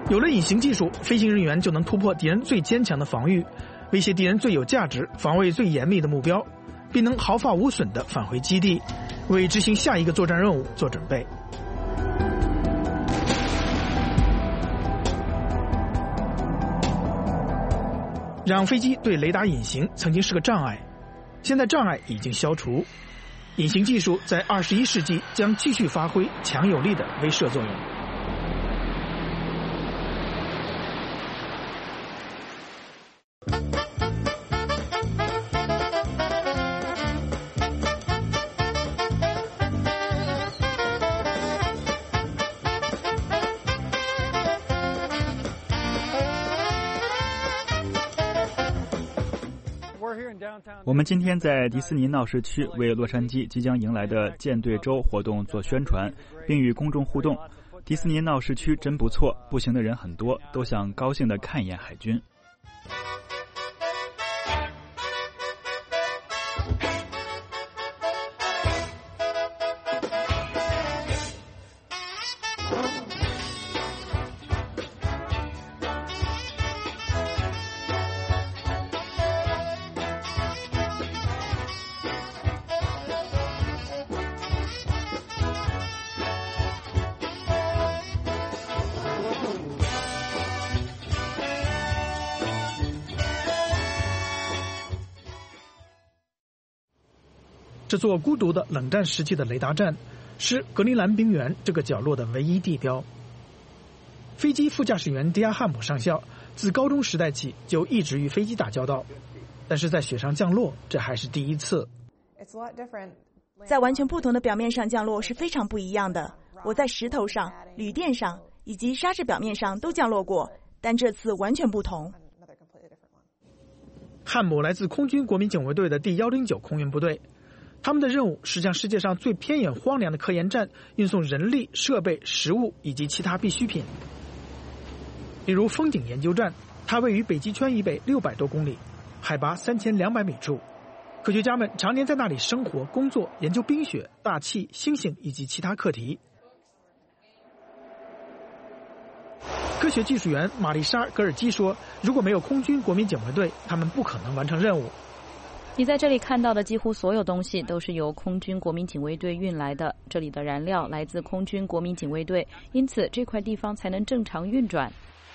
有了隐形技术，飞行人员就能突破敌人最坚强的防御，威胁敌人最有价值、防卫最严密的目标，并能毫发无损地返回基地，为执行下一个作战任务做准备。让飞机对雷达隐形曾经是个障碍，现在障碍已经消除，隐形技术在21世纪将继续发挥强有力的威慑作用。 我们今天在迪士尼闹市区为洛杉矶即将迎来的舰队周活动做宣传，并与公众互动。迪士尼闹市区真不错，步行的人很多，都想高兴地看一眼海军。这座孤独的冷战时期的雷达站，是格陵兰冰原这个角落的唯一地标。飞机副驾驶员迪亚汉姆上校自高中时代起就一直与飞机打交道，但是在雪上降落，这还是第一次。 在完全不同的表面上降落是非常不一样的。我在石头上、铝垫上以及沙质表面上都降落过，但这次完全不同。 汉姆来自空军国民警卫队的第109空运部队。他们的任务是向世界上最偏远荒凉的科研站运送人力、设备、食物以及其他必需品。比如风景研究站，它位于北极圈以北600多公里，海拔3200米处。科学家们常年在那里生活、工作，研究冰雪、大气、星星以及其他课题。科学技术员玛丽莎·格尔基说，如果没有空军国民警卫队，他们不可能完成任务。 你在这里看到的几乎所有东西都是由空军国民警卫队运来的，这里的燃料来自空军国民警卫队，因此这块地方才能正常运转。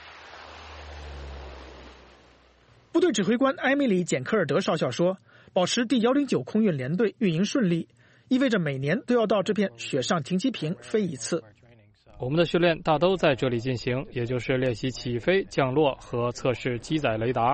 部队指挥官埃米里·简科尔德少校说，保持第109空运联队运营顺利，意味着每年都要到这片雪上停机坪飞一次。 我们的训练大都在这里进行，也就是练习起飞、降落和测试机载雷达。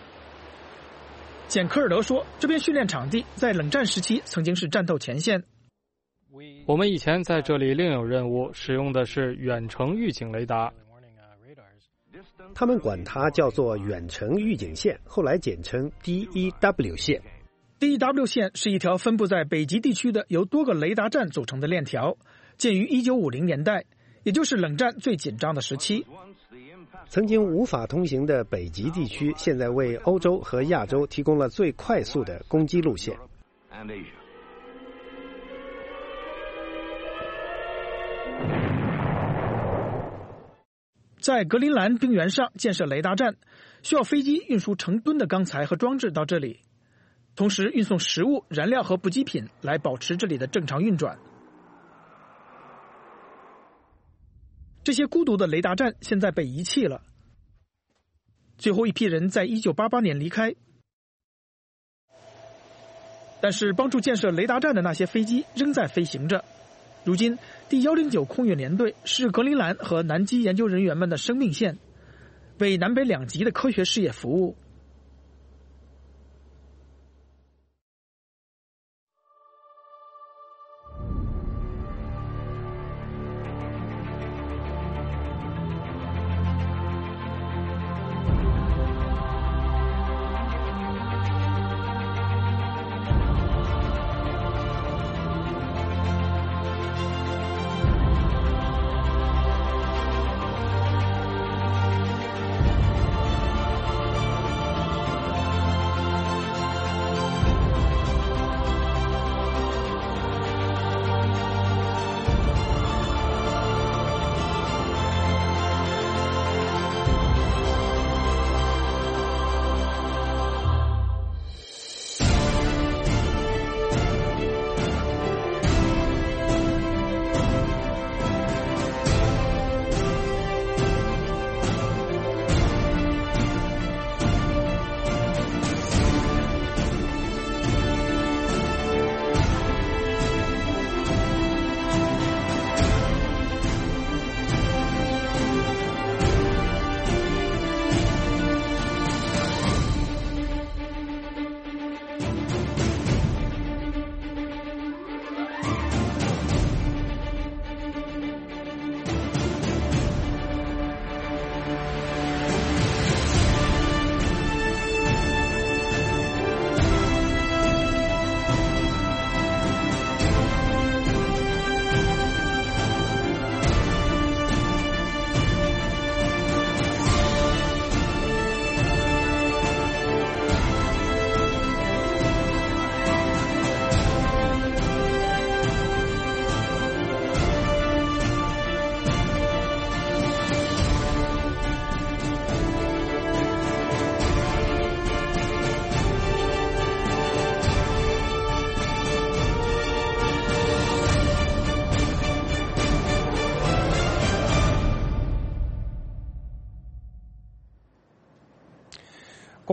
简科尔德说，这片训练场地在冷战时期曾经是战斗前线。 我们以前在这里另有任务，使用的是远程预警雷达。 他们管它叫做远程预警线，后来简称 DEW 线。 DEW 线是一条分布在北极地区的由多个雷达站组成的链条，建于1950年代，也就是冷战最紧张的时期。 曾经无法通行的北极地区，现在为欧洲和亚洲提供了最快速的攻击路线。在格陵兰冰原上建设雷达站，需要飞机运输成吨的钢材和装置到这里，同时运送食物、燃料和补给品来保持这里的正常运转。这些孤独的雷达站现在被遗弃了，最后一批人在1988年离开。但是帮助建设雷达站的那些飞机仍在飞行着。如今第109空运联队是格陵兰和南极研究人员们的生命线，为南北两极的科学事业服务。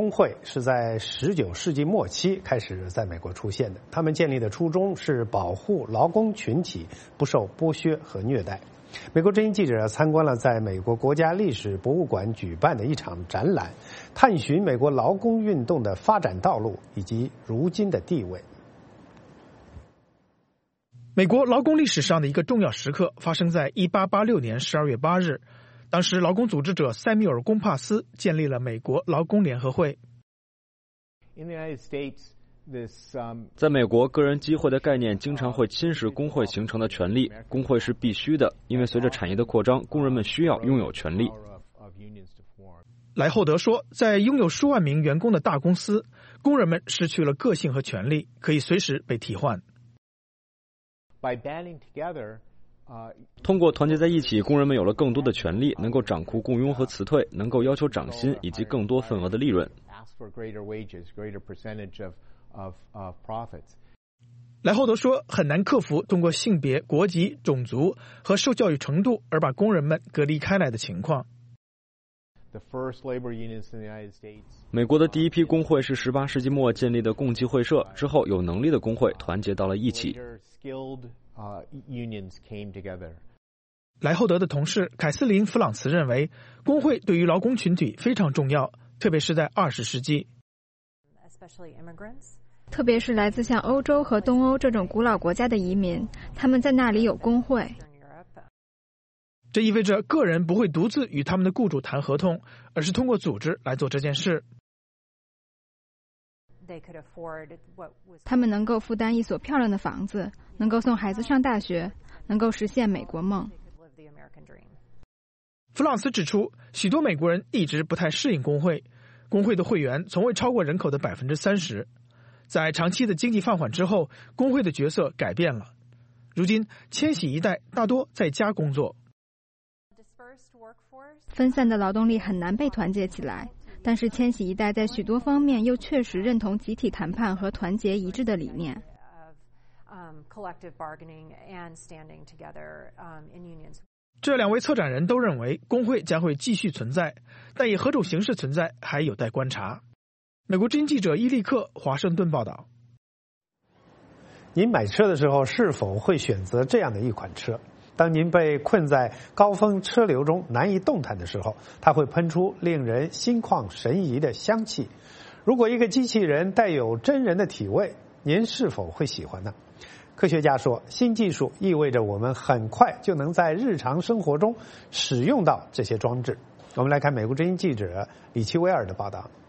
工会是在19世纪末期开始在美国出现的，他们建立的初衷是保护劳工群体不受剥削和虐待。美国之音记者参观了在美国国家历史博物馆举办的一场展览，探寻美国劳工运动的发展道路以及如今的地位。 美国劳工历史上的一个重要时刻发生在1886年12月8日，当时劳工组织者塞缪尔·贡帕斯建立了美国劳工联合会。 在美国，个人机会的概念经常会侵蚀工会形成的权利。工会是必须的，因为随着产业的扩张，工人们需要拥有权利。 莱厚德说，在拥有数万名员工的大公司，工人们失去了个性和权利，可以随时被替换。 通过团结在一起，工人们有了更多的权利，能够掌控雇佣和辞退，能够要求涨薪以及更多份额的利润。 莱厚德说，很难克服通过性别、国籍、种族和受教育程度而把工人们隔离开来的情况。 美国的第一批工会是18世纪末建立的共济会社，之后有能力的工会团结到了一起。 莱厚德的同事凯瑟琳·弗朗茨认为，工会对于劳工群体非常重要，特别是在20世纪。 特别是来自像欧洲和东欧这种古老国家的移民，他们在那里有工会。 这意味着个人不会独自与他们的雇主谈合同，而是通过组织来做这件事。 他们能够负担一所漂亮的房子，能够送孩子上大学，能够实现美国梦。 弗朗斯指出，许多美国人一直不太适应工会，工会的会员从未超过人口的30%。在长期的经济放缓之后，工会的角色改变了。如今，千禧一代大多在家工作。 分散的劳动力很难被团结起来，但是千禧一代在许多方面又确实认同集体谈判和团结一致的理念。 这两位策展人都认为工会将会继续存在，但以何种形式存在还有待观察。美国之音记者伊利克华盛顿报道。 您买车的时候是否会选择这样的一款车？当您被困在高峰车流中难以动弹的时候，它会喷出令人心旷神怡的香气。如果一个机器人带有真人的体味，您是否会喜欢呢？科学家说，新技术意味着我们很快就能在日常生活中使用到这些装置。我们来看美国之音记者李奇威尔的报道。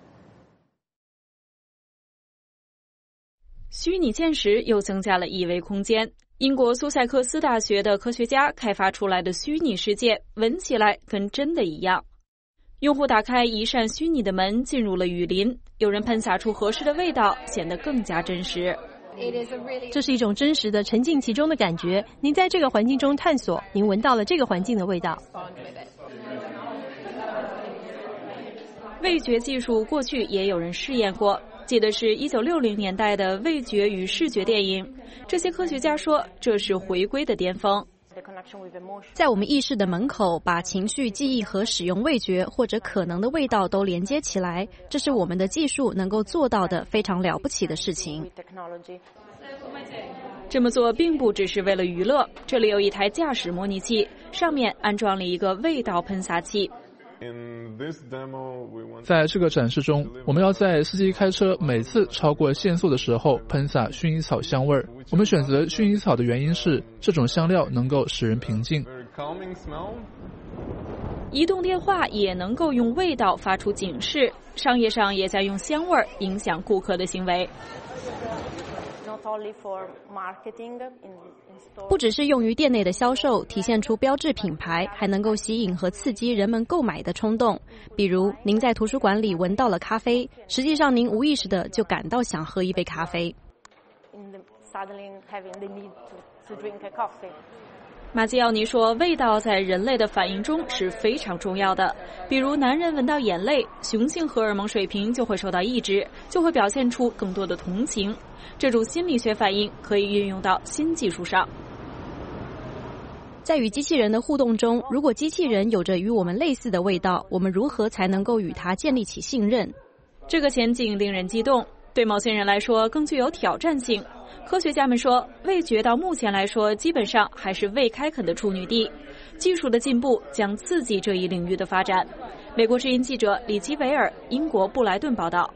虚拟现实又增加了一维空间。英国苏塞克斯大学的科学家开发出来的虚拟世界，闻起来跟真的一样。用户打开一扇虚拟的门，进入了雨林，有人喷洒出合适的味道，显得更加真实。 这是一种真实的沉浸其中的感觉，您在这个环境中探索，您闻到了这个环境的味道。 味觉技术过去也有人试验过，记得是1960年代的味觉与视觉电影。这些科学家说，这是回归的巅峰。 在我们意识的门口，把情绪、记忆和使用味觉或者可能的味道都连接起来，这是我们的技术能够做到的非常了不起的事情。 这么做并不只是为了娱乐，这里有一台驾驶模拟器，上面安装了一个味道喷洒器。 在这个展示中，我们要在司机开车每次超过限速的时候喷洒薰衣草香味。我们选择薰衣草的原因是，这种香料能够使人平静。 移动电话也能够用味道发出警示，商业上也在用香味影响顾客的行为。 不只是用于店内的销售，体现出标志品牌，还能够吸引和刺激人们购买的冲动。比如，您在图书馆里闻到了咖啡，实际上您无意识的就感到想喝一杯咖啡。 马基奥尼说，味道在人类的反应中是非常重要的。比如，男人闻到眼泪，雄性荷尔蒙水平就会受到抑制，就会表现出更多的同情。这种心理学反应可以运用到新技术上。 在与机器人的互动中，如果机器人有着与我们类似的味道，我们如何才能够与它建立起信任？ 这个前景令人激动，对某些人来说更具有挑战性。科学家们说，味觉到目前来说基本上还是未开垦的处女地，技术的进步将刺激这一领域的发展。美国之音记者李基维尔，英国布莱顿报道。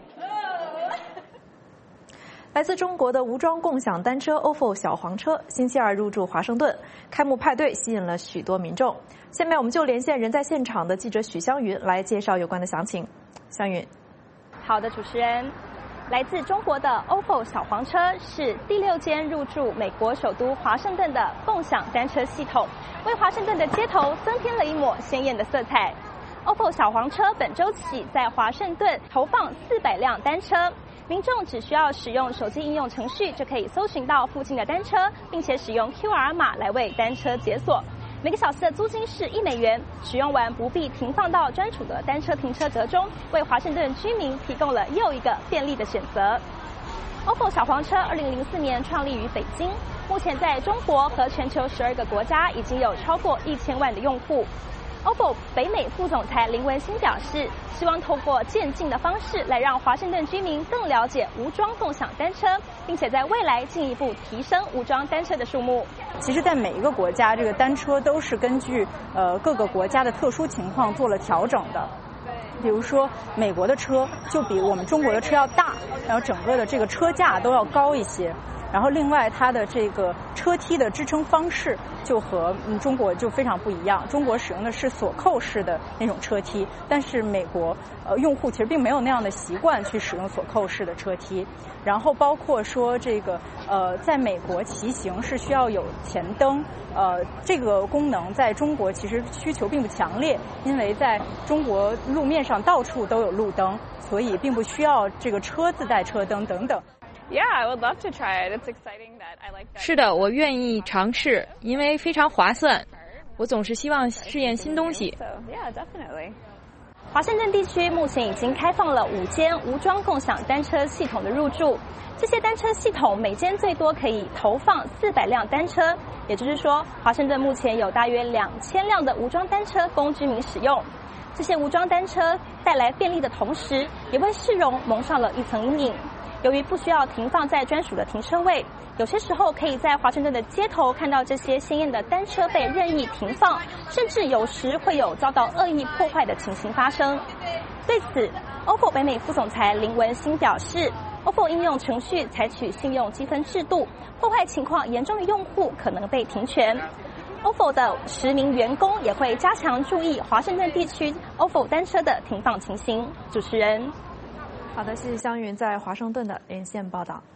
来自中国的无装共享单车 ofo 小黄车星期二入驻华盛顿，开幕派对吸引了许多民众。下面我们就连线人在现场的记者许湘云来介绍有关的详情。湘云， 好的，主持人。来自中国的 ofo 小黄车是第6间入驻美国首都华盛顿的共享单车系统，为华盛顿的街头增添了一抹鲜艳的色彩。ofo 小黄车本周起在华盛顿投放400辆单车，民众只需要使用手机应用程序就可以搜寻到附近的单车，并且使用 QR 码来为单车解锁。每个小时的租金是$1，使用完不必停放到专属的单车停车格中，为华盛顿居民提供了又一个便利的选择。ofo 小黄车2004年创立于北京，目前在中国和全球12个国家已经有超过1000万的用户。ofo 北美副总裁林文新表示，希望透过渐进的方式来让华盛顿居民更了解无装共享单车，并且在未来进一步提升无装单车的数目。 其实在每一个国家，这个单车都是根据各个国家的特殊情况做了调整的。比如说美国的车就比我们中国的车要大，然后整个的这个车架都要高一些。然后另外它的这个车梯的支撑方式就和中国就非常不一样，中国使用的是锁扣式的那种车梯，但是美国用户其实并没有那样的习惯去使用锁扣式的车梯。然后包括说这个在美国骑行是需要有前灯，这个功能在中国其实需求并不强烈，因为在中国路面上到处都有路灯，所以并不需要这个车自带车灯等等。 Yeah, I would love to try it. It's exciting that I like that. 是的，我愿意尝试，因为非常划算。我总是希望试验新东西。 Yeah, definitely. 华盛顿地区目前已经开放了5间无装共享单车系统的入驻，这些单车系统每间最多可以投放400辆单车，也就是说，华盛顿目前有大约2000辆的无装单车供居民使用。这些无装单车带来便利的同时，也为市容蒙上了一层阴影。由于不需要停放在专属的停车位，有些时候可以在华盛顿的街头看到这些鲜艳的单车被任意停放，甚至有时会有遭到恶意破坏的情形发生。对此 ofo 北美副总裁林文新表示， ofo 应用程序采取信用积分制度，破坏情况严重的用户可能被停权。ofo 的10名员工也会加强注意华盛顿地区 ofo 单车的停放情形。主持人， 好的，谢谢湘云在华盛顿的连线报道。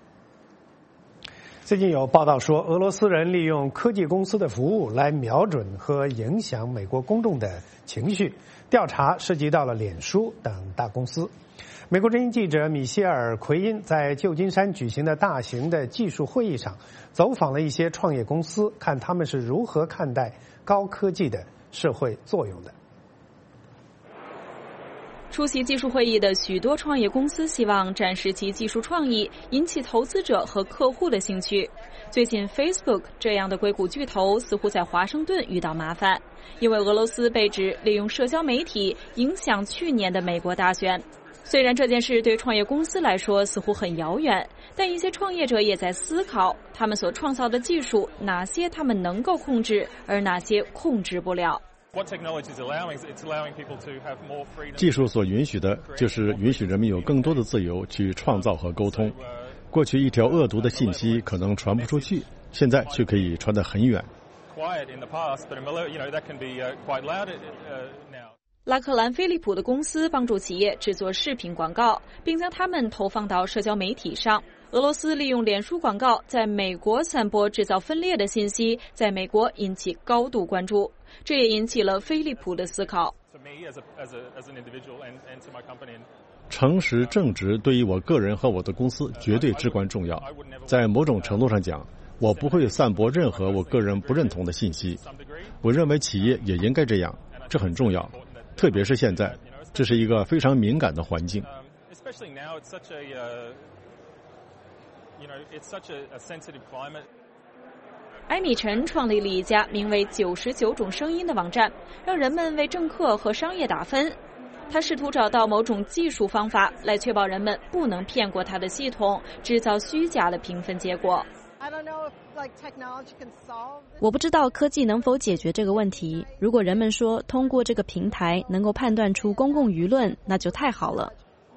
最近有报道说，俄罗斯人利用科技公司的服务来瞄准和影响美国公众的情绪，调查涉及到了脸书等大公司。美国之音记者米歇尔·奎因在旧金山举行的大型的技术会议上，走访了一些创业公司，看他们是如何看待高科技的社会作用的。 出席技术会议的许多创业公司希望展示其技术创意，引起投资者和客户的兴趣。最近 Facebook 这样的硅谷巨头似乎在华盛顿遇到麻烦，因为俄罗斯被指利用社交媒体影响去年的美国大选。虽然这件事对创业公司来说似乎很遥远，但一些创业者也在思考，他们所创造的技术哪些他们能够控制，而哪些控制不了。 技术所允许的就是允许人们有更多的自由去创造和沟通。过去一条恶毒的信息可能传不出去，现在却可以传得很远。 拉克兰飞利浦的公司帮助企业制作视频广告，并将它们投放到社交媒体上。俄罗斯利用脸书广告在美国散播制造分裂的信息，在美国引起高度关注，这也引起了飞利浦的思考。 诚实正直对于我个人和我的公司绝对至关重要。在某种程度上讲，我不会散播任何我个人不认同的信息。我认为企业也应该这样，这很重要，特别是现在，这是一个非常敏感的环境。 艾米陈创立了一家名为99种声音的网站，让人们为政客和商业打分。 他试图找到某种技术方法来确保人们不能骗过他的系统，制造虚假的评分结果。 我不知道科技能否解决这个问题。如果人们说通过这个平台能够判断出公共舆论，那就太好了。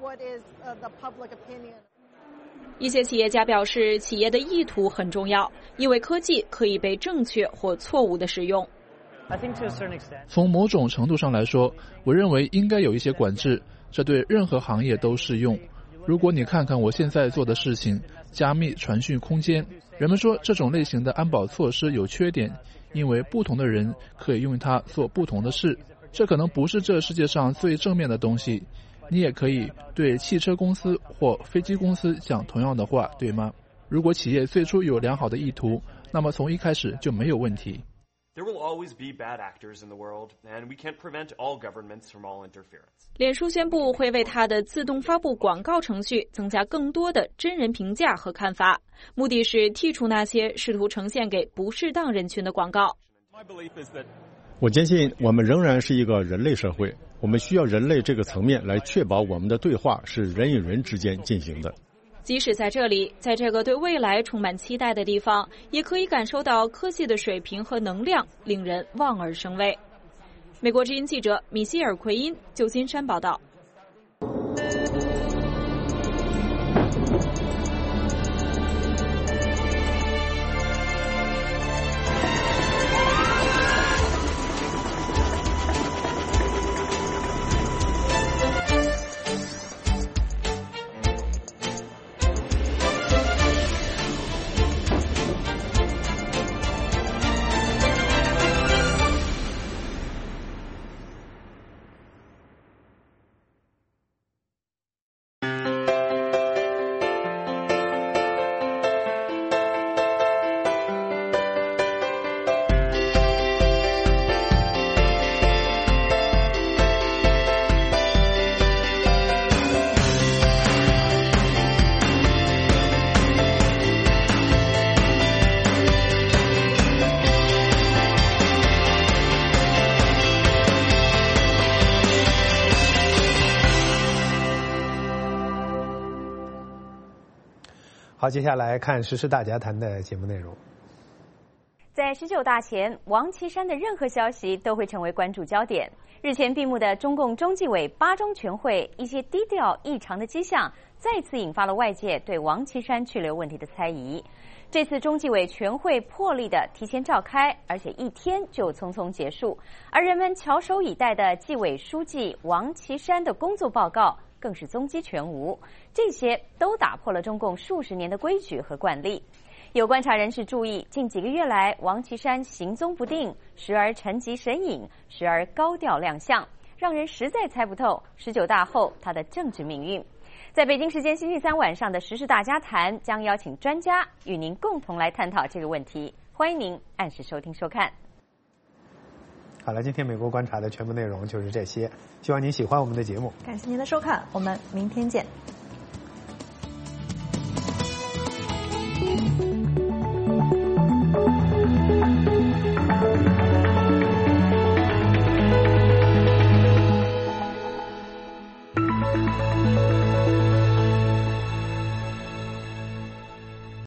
一些企业家表示，企业的意图很重要，因为科技可以被正确或错误的使用。 从某种程度上来说，我认为应该有一些管制，这对任何行业都适用。如果你看看我现在做的事情，加密传讯空间，人们说这种类型的安保措施有缺点，因为不同的人可以用它做不同的事。这可能不是这世界上最正面的东西。你也可以对汽车公司或飞机公司讲同样的话，对吗？如果企业最初有良好的意图，那么从一开始就没有问题。 脸书宣布会为它的自动发布广告程序增加更多的真人评价和看法，目的是剔除那些试图呈现给不适当人群的广告。 我坚信我们仍然是一个人类社会，我们需要人类这个层面来确保我们的对话是人与人之间进行的。 即使在这里，在这个对未来充满期待的地方，也可以感受到科技的水平和能量令人望而生畏。美国之音记者米歇尔·奎因，旧金山报道。 好，接下来看时事大家谈的节目内容。 在19大前，王岐山的任何消息都会成为关注焦点。日前闭幕的中共中纪委8中全会，一些低调异常的迹象再次引发了外界对王岐山去留问题的猜疑。这次中纪委全会破例的提前召开，而且一天就匆匆结束，而人们翘首以待的纪委书记王岐山的工作报告更是踪迹全无，这些都打破了中共数十年的规矩和惯例。有观察人士注意，近几个月来，王岐山行踪不定，时而沉寂神隐，时而高调亮相，让人实在猜不透19大后他的政治命运。在北京时间星期3晚上的时事大家谈，将邀请专家与您共同来探讨这个问题。欢迎您按时收听收看。 好了，今天美国观察的全部内容就是这些，希望您喜欢我们的节目。 感谢您的收看，我们明天见。